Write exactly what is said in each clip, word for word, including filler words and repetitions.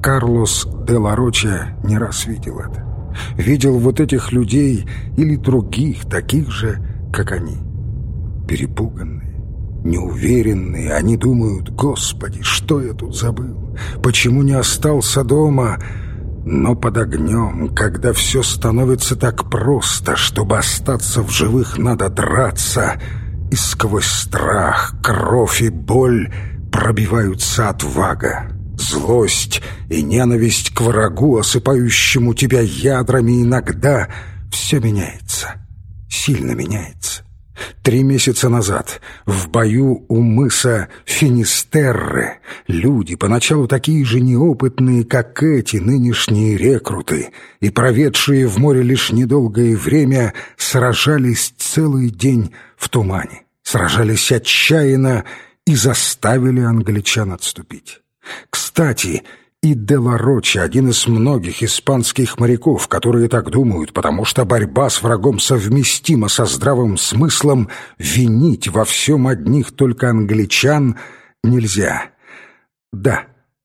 Карлос де ла Роча не раз видел это. Видел вот этих людей или других, таких же, как они. Перепуганные, неуверенные, они думают: «Господи, что я тут забыл? Почему не остался дома?» Но под огнем, когда все становится так просто, чтобы остаться в живых, надо драться, и сквозь страх, кровь и боль пробиваются отвага, злость и ненависть к врагу, осыпающему тебя ядрами. Иногда все меняется, сильно меняется. Три месяца назад в бою у мыса Финистерре люди, поначалу такие же неопытные, как эти нынешние рекруты, и проведшие в море лишь недолгое время, сражались целый день в тумане, сражались отчаянно и заставили англичан отступить. Кстати, и де ла Роча, один из многих испанских моряков, которые так думают, потому что борьба с врагом совместима со здравым смыслом, винить во всем одних только англичан нельзя. Да,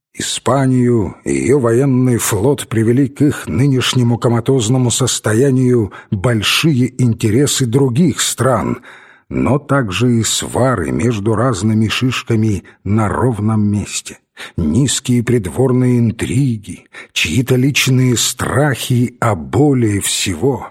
Испанию и ее военный флот привели к их нынешнему коматозному состоянию большие интересы других стран, но также и свары между разными шишками на ровном месте. Низкие придворные интриги, чьи-то личные страхи, а более всего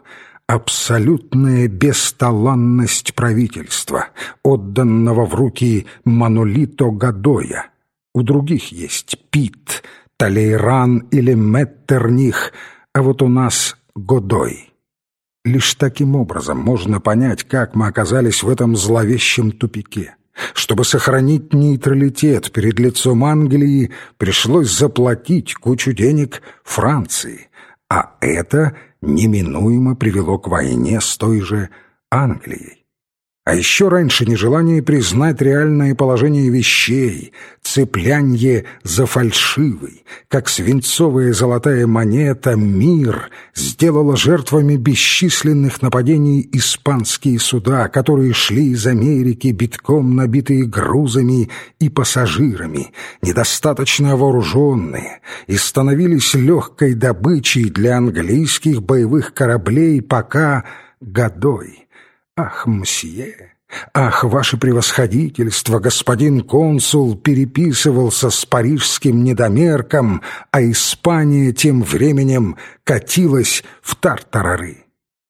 абсолютная бесталанность правительства, отданного в руки Манолито Годоя. У других есть Пит, Талейран или Меттерних, а вот у нас Годой. Лишь таким образом можно понять, как мы оказались в этом зловещем тупике. Чтобы сохранить нейтралитет перед лицом Англии, пришлось заплатить кучу денег Франции, а это неминуемо привело к войне с той же Англией. А еще раньше нежелание признать реальное положение вещей, цеплянье за фальшивый, как свинцовая золотая монета, мир сделало жертвами бесчисленных нападений испанские суда, которые шли из Америки, битком набитые грузами и пассажирами, недостаточно вооруженные, и становились легкой добычей для английских боевых кораблей, пока Годой... «Ах, мсье! Ах, ваше превосходительство! Господин консул переписывался с парижским недомерком, а Испания тем временем катилась в тартарары».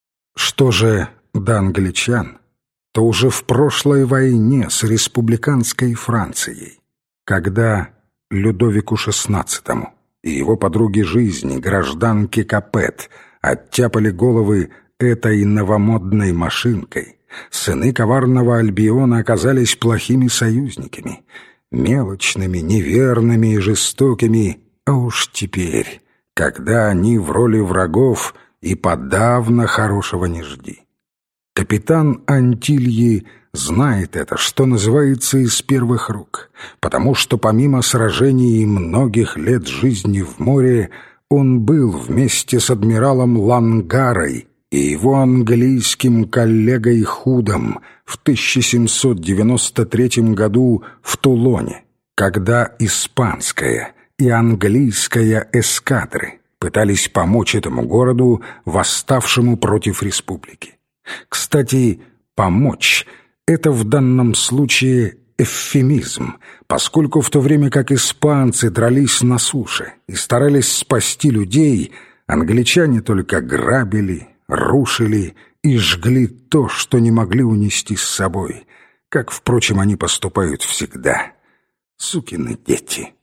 Что же до англичан, то уже в прошлой войне с республиканской Францией, когда Людовику шестнадцатому и его подруге жизни, гражданке Капет, оттяпали головы этой новомодной машинкой, сыны коварного Альбиона оказались плохими союзниками, мелочными, неверными и жестокими, а уж теперь, когда они в роли врагов, и подавно хорошего не жди. Капитан Антильи знает это, что называется, из первых рук, потому что помимо сражений и многих лет жизни в море, он был вместе с адмиралом Лангарой и его английским коллегой Худом в тысяча семьсот девяносто третьем году в Тулоне, когда испанская и английская эскадры пытались помочь этому городу, восставшему против республики. Кстати, «помочь» — это в данном случае эвфемизм, поскольку в то время как испанцы дрались на суше и старались спасти людей, англичане только грабили, рушили и жгли то, что не могли унести с собой, как, впрочем, они поступают всегда. Сукины дети.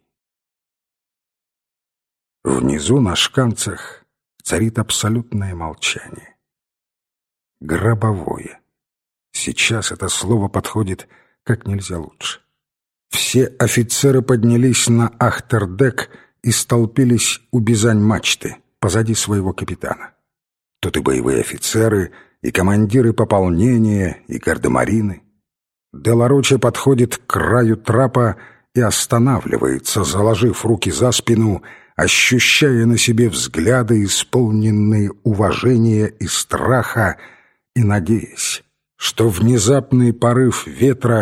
Внизу на шканцах царит абсолютное молчание. Гробовое. Сейчас это слово подходит как нельзя лучше. Все офицеры поднялись на ахтердек и столпились у бизань-мачты, позади своего капитана. Тут и боевые офицеры, и командиры пополнения, и гардемарины. Де ла Роча подходит к краю трапа и останавливается, заложив руки за спину, ощущая на себе взгляды, исполненные уважения и страха, и надеясь, что внезапный порыв ветра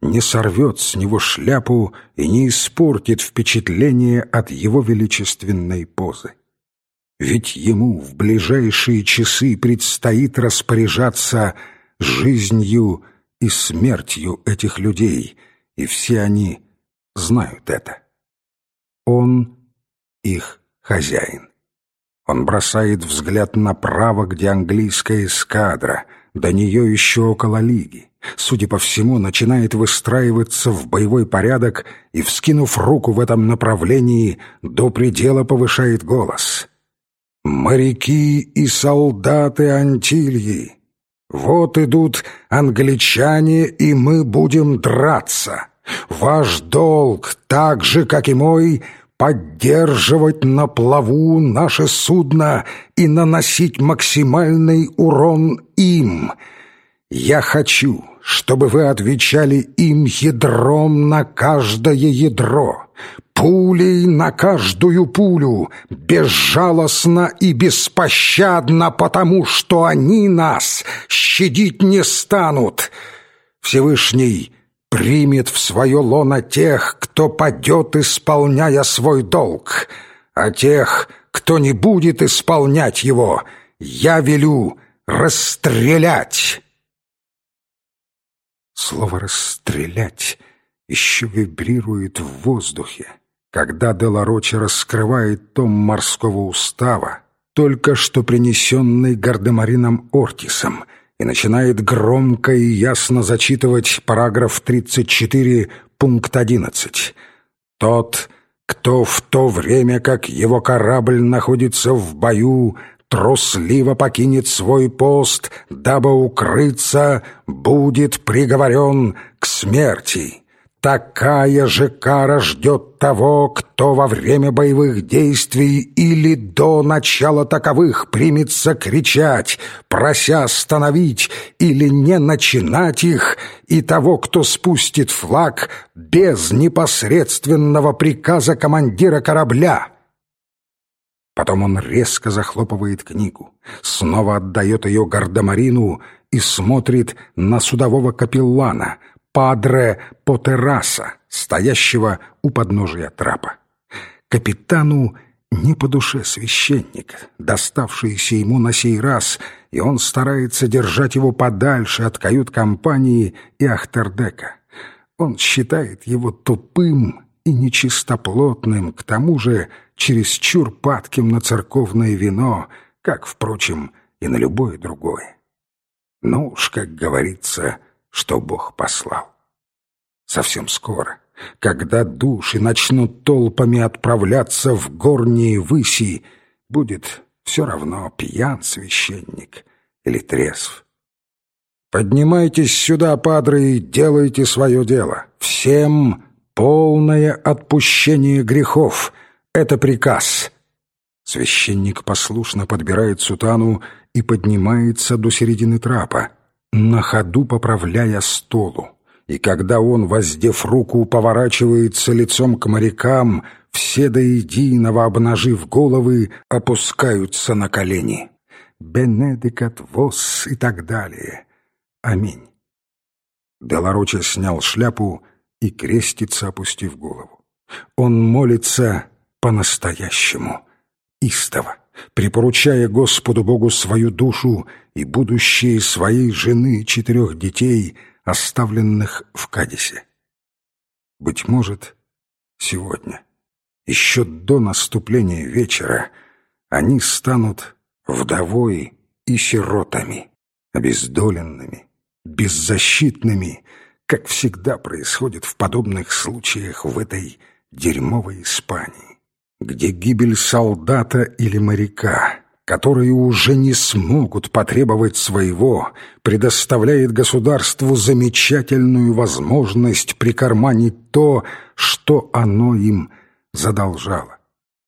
не сорвет с него шляпу и не испортит впечатление от его величественной позы. Ведь ему в ближайшие часы предстоит распоряжаться жизнью и смертью этих людей, и все они знают это. Он их хозяин. Он бросает взгляд направо, где английская эскадра, до нее еще около лиги. Судя по всему, начинает выстраиваться в боевой порядок и, вскинув руку в этом направлении, до предела повышает голос. «Моряки и солдаты Антильи! Вот идут англичане, и мы будем драться. Ваш долг, так же, как и мой, поддерживать на плаву наше судно и наносить максимальный урон им. Я хочу, чтобы вы отвечали им ядром на каждое ядро, пулей на каждую пулю, безжалостно и беспощадно, потому что они нас щадить не станут. Всевышний примет в свое лоно тех, кто падет, исполняя свой долг, а тех, кто не будет исполнять его, я велю расстрелять». Слово «расстрелять» еще вибрирует в воздухе, когда де ла Роча раскрывает том морского устава, только что принесенный Гардемарином Ортисом, и начинает громко и ясно зачитывать параграф тридцать четыре, пункт одиннадцать. «Тот, кто в то время, как его корабль находится в бою, трусливо покинет свой пост, дабы укрыться, будет приговорен к смерти. Такая же кара ждет того, кто во время боевых действий или до начала таковых примется кричать, прося остановить или не начинать их, и того, кто спустит флаг без непосредственного приказа командира корабля». Потом он резко захлопывает книгу, снова отдает ее Гардемарину и смотрит на судового капеллана, падре Потераса, стоящего у подножия трапа. Капитану не по душе священник, доставшийся ему на сей раз, и он старается держать его подальше от кают-компании и ахтердека. Он считает его тупым и нечистоплотным, к тому же чересчур падким на церковное вино, как, впрочем, и на любое другое. Ну уж, как говорится, что Бог послал. Совсем скоро, когда души начнут толпами отправляться в горние выси, будет все равно, пьян священник или трезв. «Поднимайтесь сюда, падре, и делайте свое дело. Всем полное отпущение грехов. Это приказ». Священник послушно подбирает сутану и поднимается до середины трапа, на ходу поправляя столу. И когда он, воздев руку, поворачивается лицом к морякам, все до единого, обнажив головы, опускаются на колени. «Бенедикат вос» и так далее. Аминь. Де ла Роча снял шляпу и крестится, опустив голову. Он молится по-настоящему, истово, припоручая Господу Богу свою душу и будущее своей жены и четырех детей, оставленных в Кадисе. Быть может, сегодня, еще до наступления вечера, они станут вдовой и сиротами, обездоленными, беззащитными, как всегда происходит в подобных случаях в этой дерьмовой Испании, где гибель солдата или моряка, которые уже не смогут потребовать своего, предоставляет государству замечательную возможность прикарманить то, что оно им задолжало.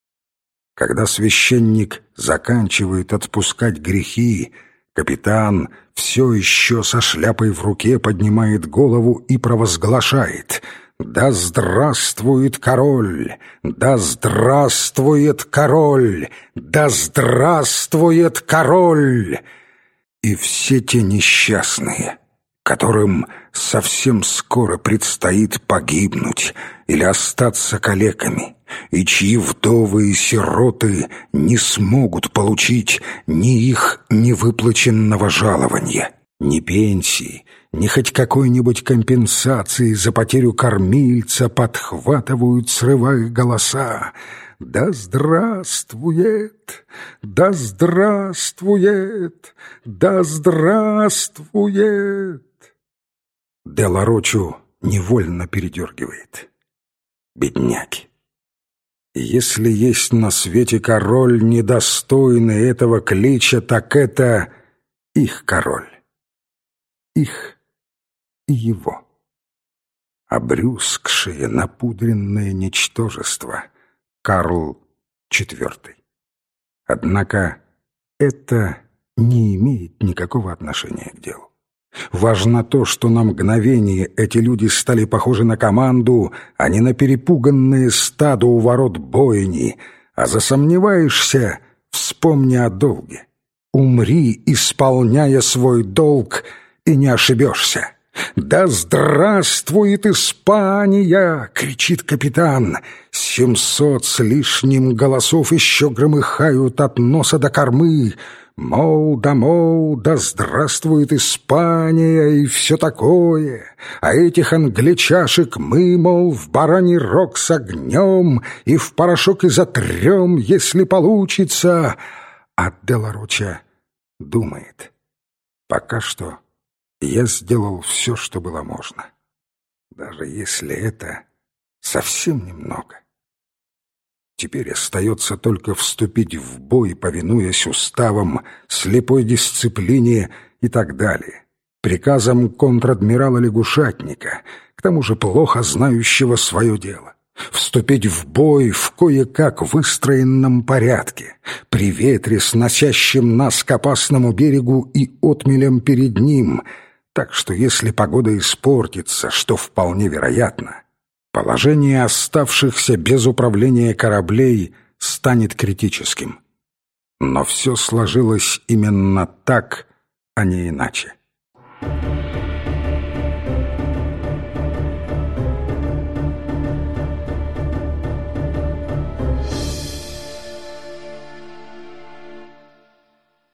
Когда священник заканчивает отпускать грехи, капитан все еще со шляпой в руке поднимает голову и провозглашает: «Да здравствует король! Да здравствует король! Да здравствует король!» И все те несчастные, которым совсем скоро предстоит погибнуть или остаться калеками, и чьи вдовы и сироты не смогут получить ни их невыплаченного жалования, ни пенсии, ни хоть какой-нибудь компенсации за потерю кормильца, подхватывают, срывая голоса: «Да здравствует! Да здравствует! Да здравствует!» де ла Рочу невольно передергивает. Бедняки! Если есть на свете король, недостойный этого клича, так это их король. Их и его. Обрюзгшее, напудренное ничтожество Карл четвёртый. Однако это не имеет никакого отношения к делу. Важно то, что на мгновение эти люди стали похожи на команду, а не на перепуганное стадо у ворот бойни. А засомневаешься — вспомни о долге. Умри, исполняя свой долг, и не ошибешься. «Да здравствует Испания!» — кричит капитан. Семьсот с лишним голосов еще громыхают от носа до кормы. Мол, да мол, да здравствует Испания и все такое. А этих англичашек мы, мол, в бараний рог с огнем и в порошок и затрем, если получится. А де ла Роча думает: пока что я сделал все, что было можно, даже если это совсем немного. Теперь остается только вступить в бой, повинуясь уставам, слепой дисциплине и так далее, приказам контр-адмирала Лягушатника, к тому же плохо знающего свое дело. Вступить в бой в кое-как выстроенном порядке, при ветре, сносящем нас к опасному берегу и отмелям перед ним, так что если погода испортится, что вполне вероятно, положение оставшихся без управления кораблей станет критическим. Но все сложилось именно так, а не иначе.